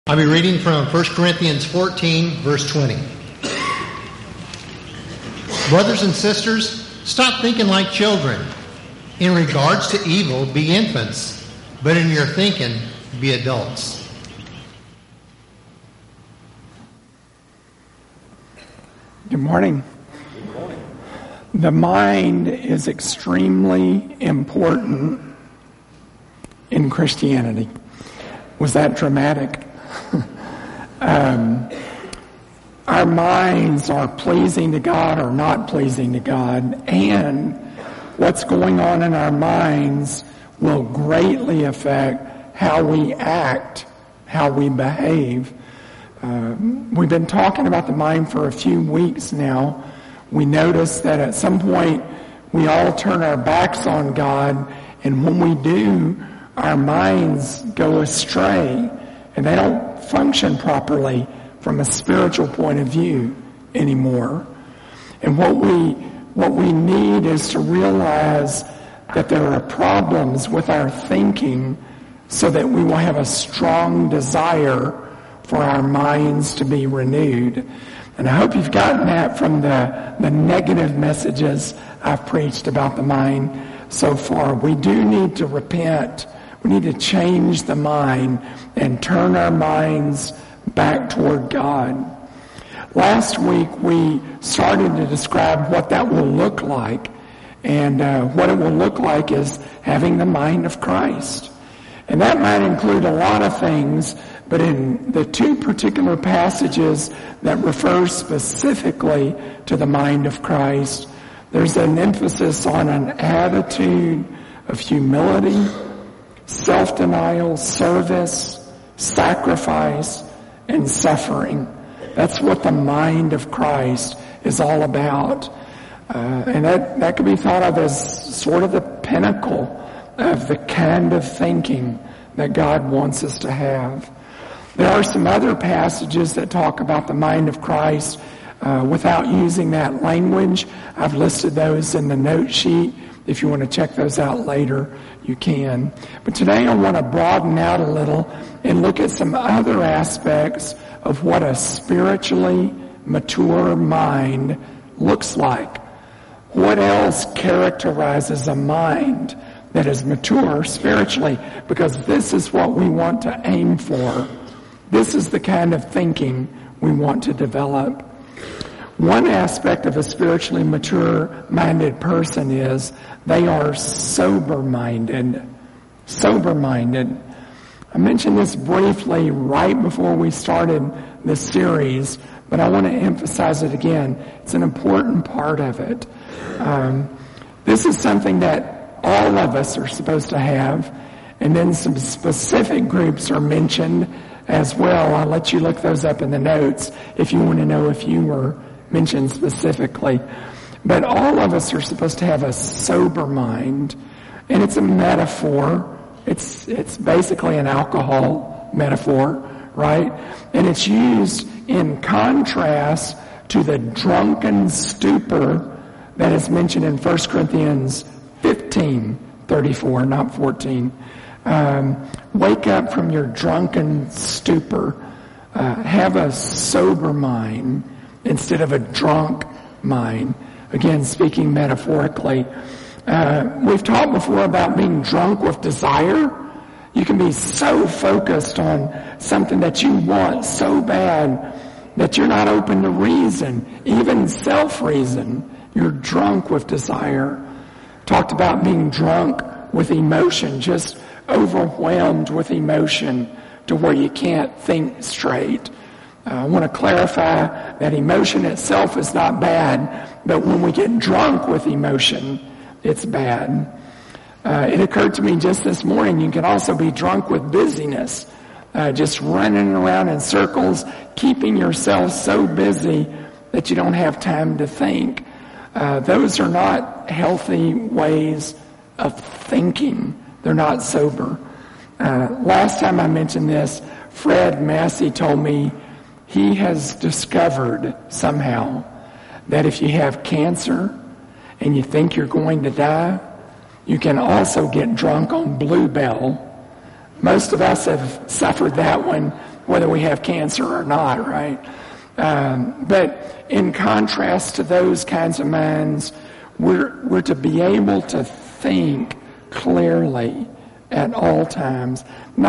I'll be reading from 1 Corinthians 14, verse 20. Brothers and sisters, stop thinking like children. In regards to evil, be infants, but in your thinking, be adults. Good morning. The mind is extremely important in Christianity. Was that dramatic? Our minds are pleasing to God or not pleasing to God, and what's going on in our minds will greatly affect how we act, how we behave. We've been talking about the mind for a few weeks now. We notice that at some point we all turn our backs on God, and when we do, our minds go astray, and they don't function properly from a spiritual point of view anymore. And what we need is to realize that there are problems with our thinking so that we will have a strong desire for our minds to be renewed. And I hope you've gotten that from the negative messages I've preached about the mind so far. We do need to repent. We need to change the mind and turn our minds back toward God. Last week we started to describe what that will look like. And what it will look like is having the mind of Christ. And that might include a lot of things, but in the two particular passages that refer specifically to the mind of Christ, there's an emphasis on an attitude of humility, self-denial, service, sacrifice, and suffering. That's what the mind of Christ is all about. And that could be thought of as sort of the pinnacle of the kind of thinking that God wants us to have. There are some other passages that talk about the mind of Christ without using that language. I've listed those in the note sheet. If you want to check those out later, you can. But today I want to broaden out a little and look at some other aspects of what a spiritually mature mind looks like. What else characterizes a mind that is mature spiritually? Because this is what we want to aim for. This is the kind of thinking we want to develop. One aspect of a spiritually mature-minded person is they are sober-minded. Sober-minded. I mentioned this briefly right before we started this series, but I want to emphasize it again. It's an important part of it. This is something that all of us are supposed to have, and then some specific groups are mentioned as well. I'll let you look those up in the notes if you want to know if you were mentioned specifically. But all of us are supposed to have a sober mind, and it's a metaphor. It's basically an alcohol metaphor, right? And it's used in contrast to the drunken stupor that is mentioned in 1 Corinthians 15:34, not 14. Wake up from your drunken stupor. Have a sober mind instead of a drunk mind. Again, speaking metaphorically. We've talked before about being drunk with desire. You can be so focused on something that you want so bad that you're not open to reason, even self-reason. You're drunk with desire. Talked about being drunk with emotion, just overwhelmed with emotion to where you can't think straight. I want to clarify that emotion itself is not bad, but when we get drunk with emotion, it's bad. It occurred to me just this morning, you can also be drunk with busyness, just running around in circles, keeping yourself so busy that you don't have time to think. Those are not healthy ways of thinking. They're not sober. Last time I mentioned this, Fred Massey told me he has discovered somehow that if you have cancer and you think you're going to die, you can also get drunk on Blue Bell. Most of us have suffered that one whether we have cancer or not, right? But in contrast to those kinds of minds, we're to be able to think clearly at all times,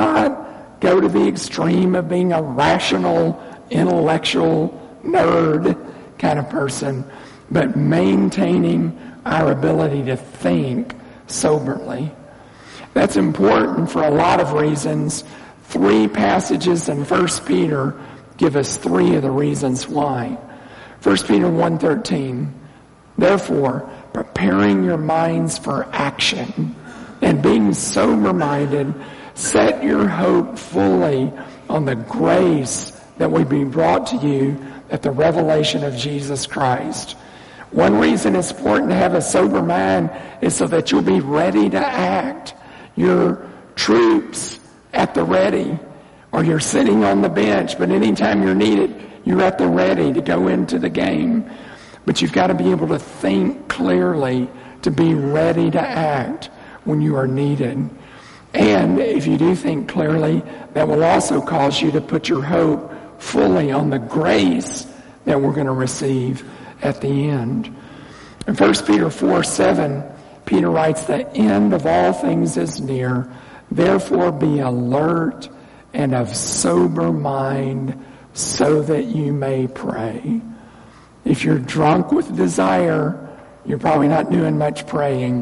not go to the extreme of being a rational, intellectual, nerd kind of person, but maintaining our ability to think soberly. That's important for a lot of reasons. 3 passages in 1 Peter give us 3 of the reasons why. 1 Peter 1:13, therefore, preparing your minds for action and being sober-minded, set your hope fully on the grace that will be brought to you at the revelation of Jesus Christ. One reason it's important to have a sober mind is so that you'll be ready to act. Your troops at the ready, or you're sitting on the bench, but anytime you're needed, you're at the ready to go into the game. But you've got to be able to think clearly to be ready to act when you are needed. And if you do think clearly, that will also cause you to put your hope fully on the grace that we're going to receive at the end. In 1 Peter 4:7, Peter writes, the end of all things is near. Therefore be alert and of sober mind so that you may pray. If you're drunk with desire, you're probably not doing much praying.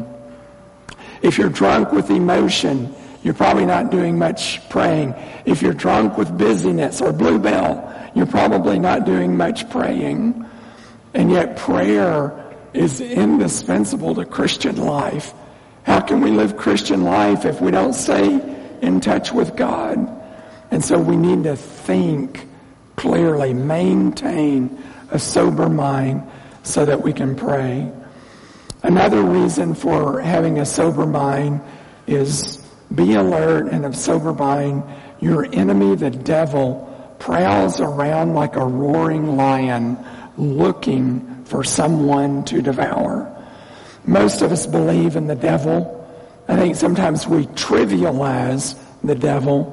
If you're drunk with emotion, you're probably not doing much praying. If you're drunk with busyness or bluebell, you're probably not doing much praying. And yet prayer is indispensable to Christian life. How can we live Christian life if we don't stay in touch with God? And so we need to think clearly, maintain a sober mind so that we can pray. Another reason for having a sober mind is be alert and of sober mind. Your enemy, the devil, prowls around like a roaring lion looking for someone to devour. Most of us believe in the devil. I think sometimes we trivialize the devil,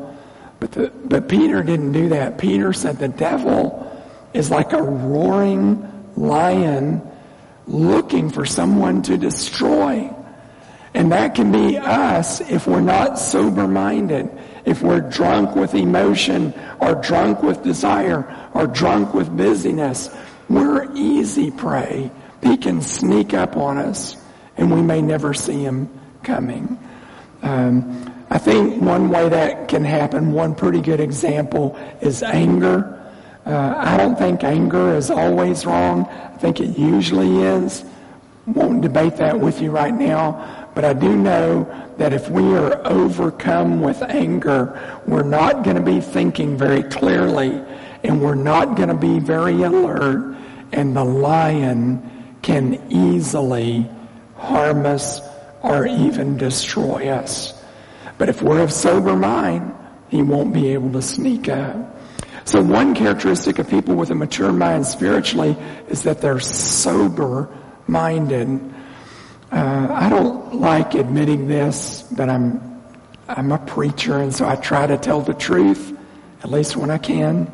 but Peter didn't do that. Peter said the devil is like a roaring lion looking for someone to destroy. And that can be us if we're not sober-minded, if we're drunk with emotion or drunk with desire or drunk with busyness. We're easy prey. He can sneak up on us and we may never see him coming. I think one way that can happen, one pretty good example is anger. I don't think anger is always wrong. I think it usually is. Won't debate that with you right now, but I do know that if we are overcome with anger, we're not going to be thinking very clearly, and we're not going to be very alert, and the lion can easily harm us or even destroy us. But if we're of sober mind, he won't be able to sneak up. So one characteristic of people with a mature mind spiritually is that they're sober-minded. I don't like admitting this, but I'm a preacher, and so I try to tell the truth, at least when I can.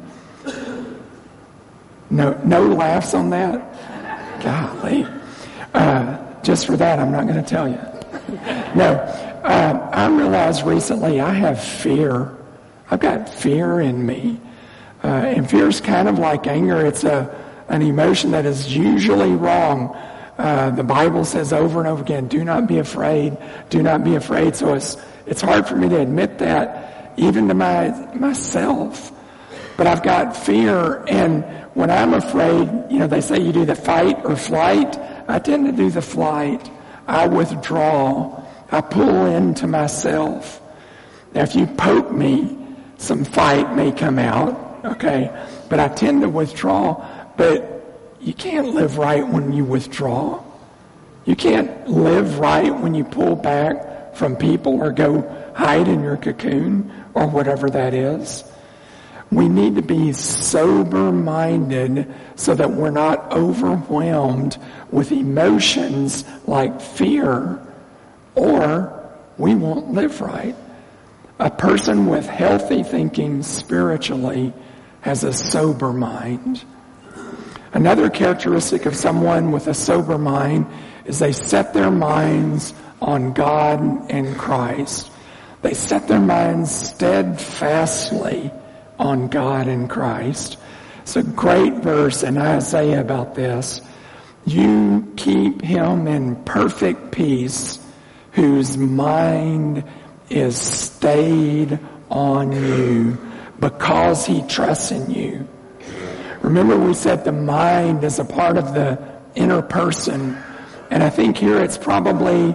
No laughs on that? Golly. Just for that, I'm not going to tell you. No. I realized recently I have fear. I've got fear in me. And fear is kind of like anger. It's an emotion that is usually wrong. The Bible says over and over again, do not be afraid. Do not be afraid. So it's hard for me to admit that even to myself. But I've got fear, and when I'm afraid, they say you do the fight or flight. I tend to do the flight. I withdraw. I pull into myself. Now, if you poke me, some fight may come out, okay? But I tend to withdraw. But you can't live right when you withdraw. You can't live right when you pull back from people or go hide in your cocoon or whatever that is. We need to be sober-minded so that we're not overwhelmed with emotions like fear, or we won't live right. A person with healthy thinking spiritually has a sober mind. Another characteristic of someone with a sober mind is they set their minds on God and Christ. They set their minds steadfastly on God and Christ. It's a great verse in Isaiah about this. You keep him in perfect peace whose mind is stayed on you because he trusts in you. Remember, we said the mind is a part of the inner person. And I think here it's probably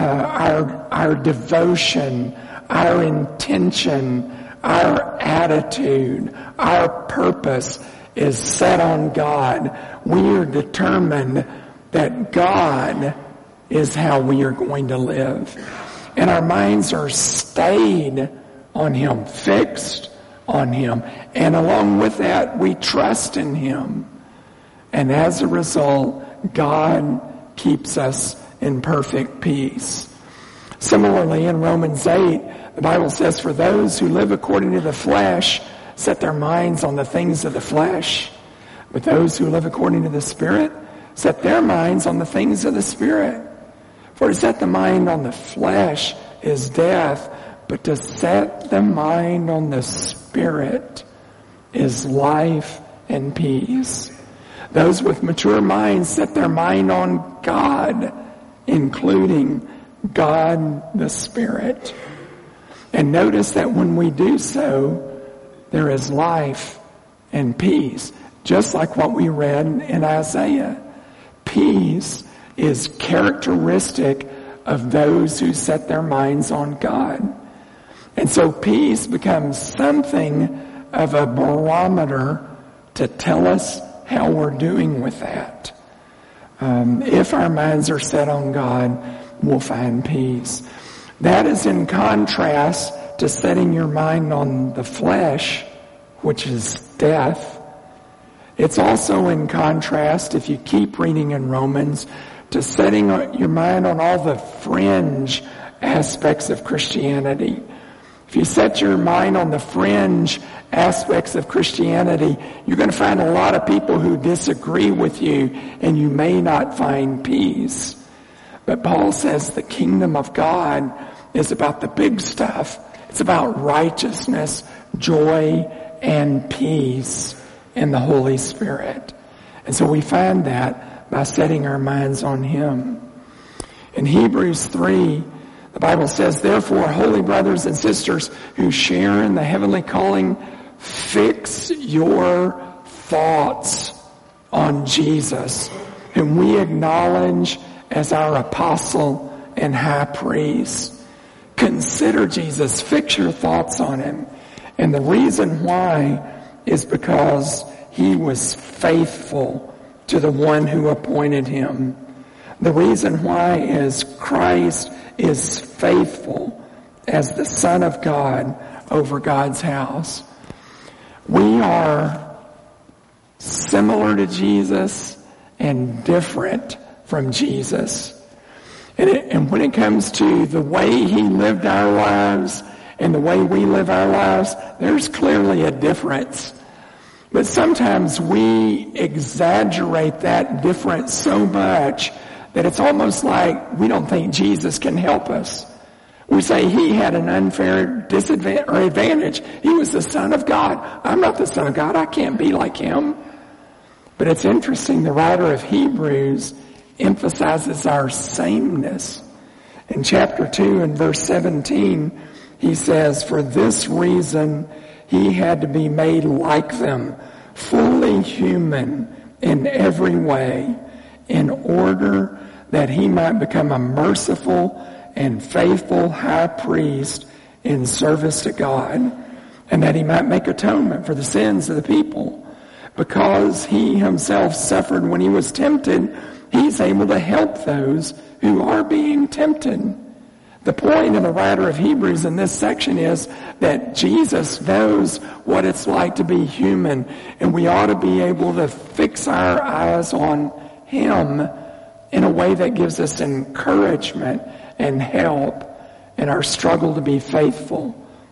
our devotion, our intention, our attitude, our purpose is set on God. We are determined that God is how we are going to live. And our minds are stayed on him, fixed on him. And along with that, we trust in him. And as a result, God keeps us in perfect peace. Similarly, in Romans 8, the Bible says, for those who live according to the flesh set their minds on the things of the flesh. But those who live according to the Spirit set their minds on the things of the Spirit. For to set the mind on the flesh is death, but to set the mind on the Spirit is life and peace. Those with mature minds set their mind on God, including God the Spirit. And notice that when we do so, there is life and peace. Just like what we read in Isaiah. Peace is characteristic of those who set their minds on God. And so peace becomes something of a barometer to tell us how we're doing with that. If our minds are set on God, we'll find peace. That is in contrast to setting your mind on the flesh, which is death. It's also in contrast, if you keep reading in Romans, to setting your mind on all the fringe aspects of Christianity. If you set your mind on the fringe aspects of Christianity, you're going to find a lot of people who disagree with you, and you may not find peace. But Paul says the kingdom of God is about the big stuff. It's about righteousness, joy, and peace in the Holy Spirit. And so we find that by setting our minds on him. In Hebrews 3, the Bible says, therefore, holy brothers and sisters who share in the heavenly calling, fix your thoughts on Jesus, whom we acknowledge as our apostle and high priest. Consider Jesus. Fix your thoughts on him. And the reason why is because he was faithful to the one who appointed him. The reason why is Christ is faithful as the Son of God over God's house. We are similar to Jesus and different from Jesus. And when it comes to the way he lived our lives and the way we live our lives, there's clearly a difference. But sometimes we exaggerate that difference so much that it's almost like we don't think Jesus can help us. We say he had an unfair disadvantage or advantage. He was the Son of God. I'm not the Son of God. I can't be like him. But it's interesting, the writer of Hebrews emphasizes our sameness. In chapter 2 and verse 17, he says, for this reason he had to be made like them, fully human in every way, in order that he might become a merciful and faithful high priest in service to God, and that he might make atonement for the sins of the people. Because he himself suffered when he was tempted, he's able to help those who are being tempted. The point of the writer of Hebrews in this section is that Jesus knows what it's like to be human, and we ought to be able to fix our eyes on him in a way that gives us encouragement and help in our struggle to be faithful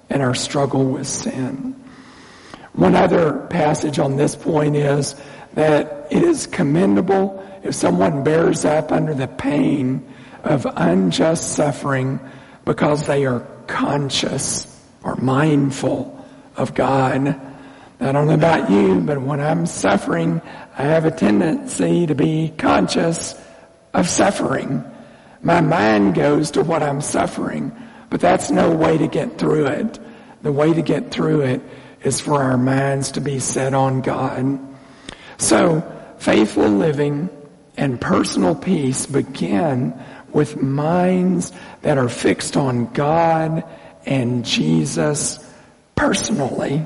and our struggle with sin. One other passage on this point is that it is commendable if someone bears up under the pain of unjust suffering because they are conscious or mindful of God. I don't know about you, but when I'm suffering, I have a tendency to be conscious of suffering. My mind goes to what I'm suffering, but that's no way to get through it. The way to get through it is for our minds to be set on God. So, faithful living and personal peace begin with minds that are fixed on God and Jesus personally.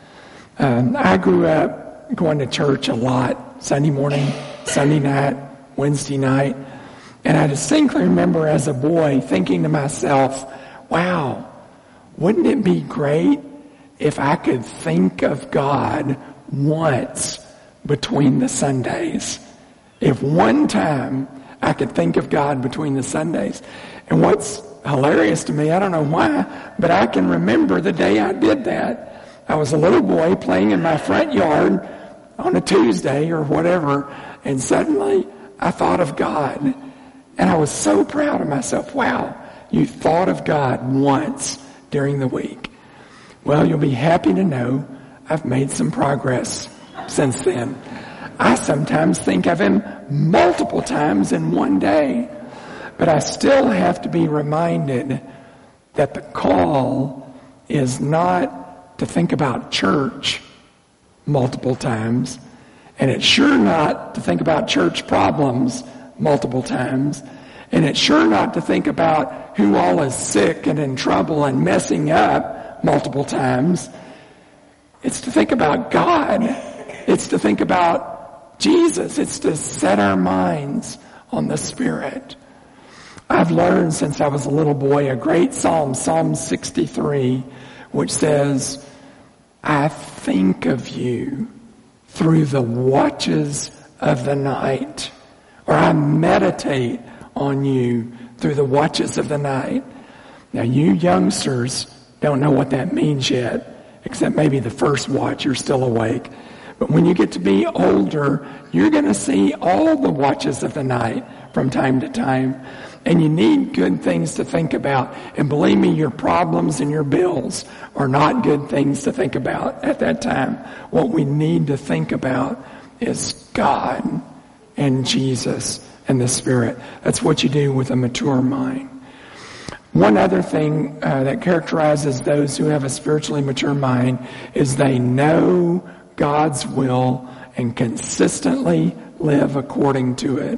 I grew up going to church a lot, Sunday morning, Sunday night, Wednesday night, and I distinctly remember as a boy thinking to myself, wow, wouldn't it be great if I could think of God once between the Sundays? If one time I could think of God between the Sundays. And what's hilarious to me, I don't know why, but I can remember the day I did that. I was a little boy playing in my front yard on a Tuesday or whatever, and suddenly I thought of God. And I was so proud of myself. Wow, you thought of God once during the week. Well, you'll be happy to know I've made some progress since then. I sometimes think of him multiple times in one day, but I still have to be reminded that the call is not to think about church multiple times, and it's sure not to think about church problems multiple times, and it's sure not to think about who all is sick and in trouble and messing up multiple times. It's to think about God. It's to think about Jesus. It's to set our minds on the Spirit. I've learned since I was a little boy a great psalm, Psalm 63, which says, I think of you through the watches of the night, or I meditate on you through the watches of the night. Now, you youngsters don't know what that means yet, except maybe the first watch, you're still awake. But when you get to be older, you're going to see all the watches of the night from time to time. And you need good things to think about. And believe me, your problems and your bills are not good things to think about at that time. What we need to think about is God and Jesus and the Spirit. That's what you do with a mature mind. One other thing that characterizes those who have a spiritually mature mind is they know God's will and consistently live according to it.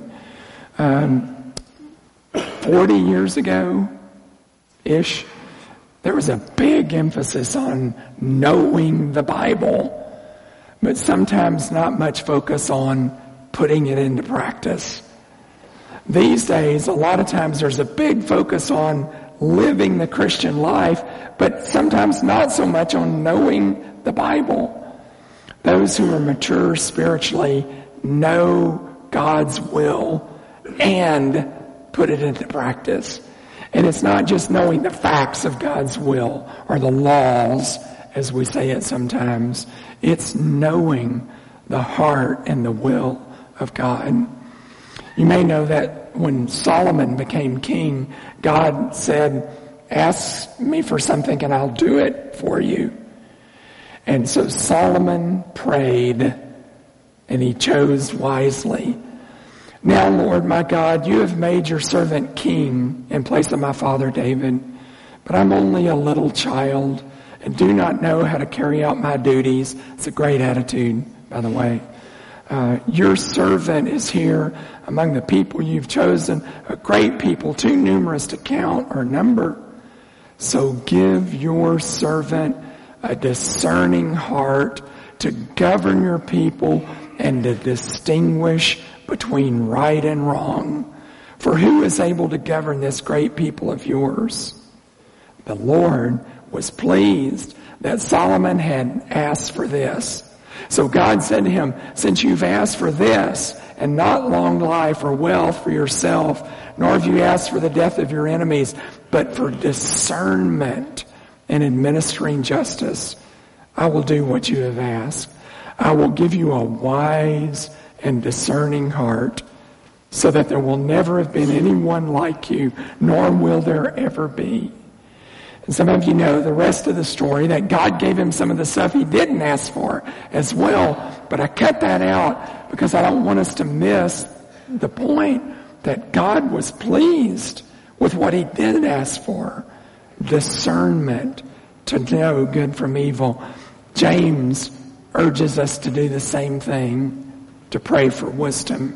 40 years ago-ish, there was a big emphasis on knowing the Bible, but sometimes not much focus on putting it into practice. These days, a lot of times there's a big focus on living the Christian life, but sometimes not so much on knowing the Bible. Those who are mature spiritually know God's will and put it into practice. And it's not just knowing the facts of God's will or the laws, as we say it sometimes. It's knowing the heart and the will of God. You may know that when Solomon became king, God said, ask me for something and I'll do it for you. And so Solomon prayed and he chose wisely. Now, Lord, my God, you have made your servant king in place of my father David, but I'm only a little child and do not know how to carry out my duties. It's a great attitude, by the way. Your servant is here among the people you've chosen, a great people, too numerous to count or number. So give your servant a discerning heart to govern your people and to distinguish between right and wrong. For who is able to govern this great people of yours? The Lord was pleased that Solomon had asked for this. So God said to him, since you've asked for this and not long life or wealth for yourself, nor have you asked for the death of your enemies, but for discernment and administering justice, I will do what you have asked. I will give you a wise and discerning heart, so that there will never have been anyone like you, nor will there ever be. And some of you know the rest of the story, that God gave him some of the stuff he didn't ask for as well. But I cut that out because I don't want us to miss the point that God was pleased with what he did ask for. Discernment, to know good from evil. James urges us to do the same thing, to pray for wisdom.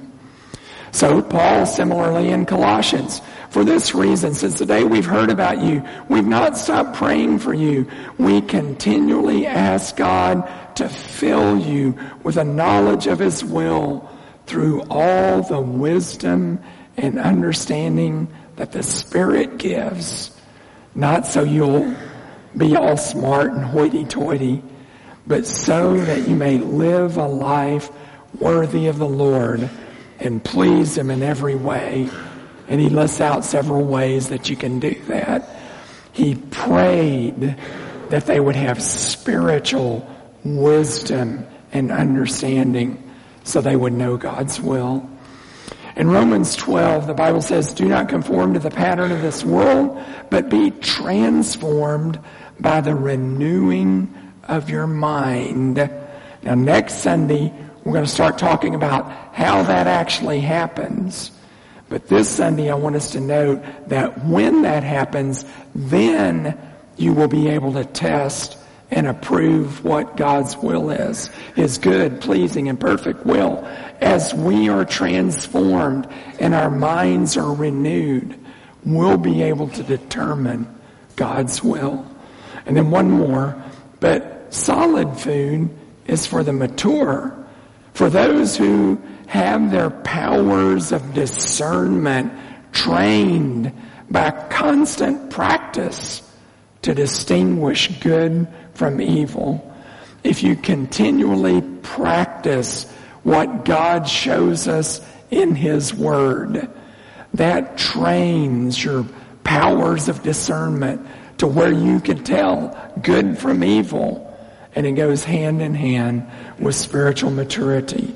So Paul, similarly in Colossians, for this reason, since the day we've heard about you, we've not stopped praying for you. We continually ask God to fill you with a knowledge of his will through all the wisdom and understanding that the Spirit gives, not so you'll be all smart and hoity-toity, but so that you may live a life worthy of the Lord and please him in every way. And he lists out several ways that you can do that. He prayed that they would have spiritual wisdom and understanding so they would know God's will. In Romans 12, the Bible says, do not conform to the pattern of this world, but be transformed by the renewing of your mind. Now, next Sunday, we're going to start talking about how that actually happens. But this Sunday, I want us to note that when that happens, then you will be able to test and approve what God's will is, his good, pleasing, and perfect will. As we are transformed and our minds are renewed, we'll be able to determine God's will. And then one more, but solid food is for the mature, for those who have their powers of discernment trained by constant practice to distinguish good from evil. If you continually practice what God shows us in his word, that trains your powers of discernment to where you can tell good from evil. And it goes hand in hand with spiritual maturity.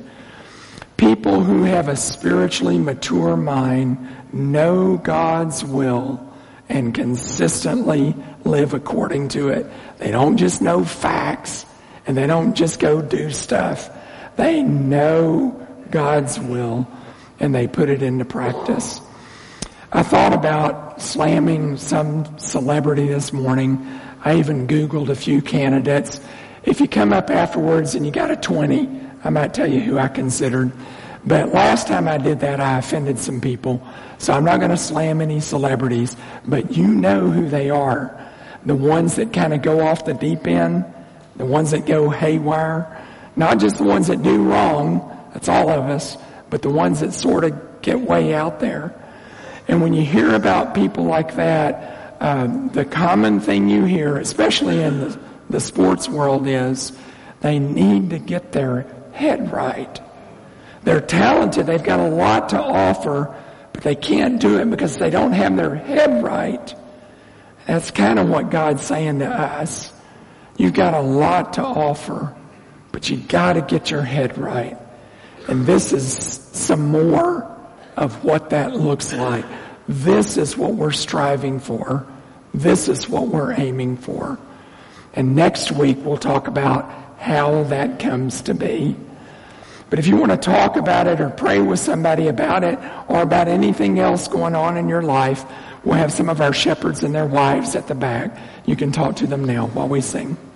People who have a spiritually mature mind know God's will and consistently live according to it. They don't just know facts and they don't just go do stuff. They know God's will and they put it into practice. I thought about slamming some celebrity this morning. I even Googled a few candidates. If you come up afterwards and you got a 20, I might tell you who I considered. But last time I did that, I offended some people. So I'm not going to slam any celebrities, but you know who they are. The ones that kind of go off the deep end, the ones that go haywire, not just the ones that do wrong, that's all of us, but the ones that sort of get way out there. And when you hear about people like that, the common thing you hear, especially in the sports world, is they need to get their head right. They're talented. They've got a lot to offer, but they can't do it because they don't have their head right. That's kind of what God's saying to us. You've got a lot to offer, but you got to get your head right. And this is some more of what that looks like. This is what we're striving for. This is what we're aiming for. And next week we'll talk about how that comes to be. But if you want to talk about it or pray with somebody about it or about anything else going on in your life, we'll have some of our shepherds and their wives at the back. You can talk to them now while we sing.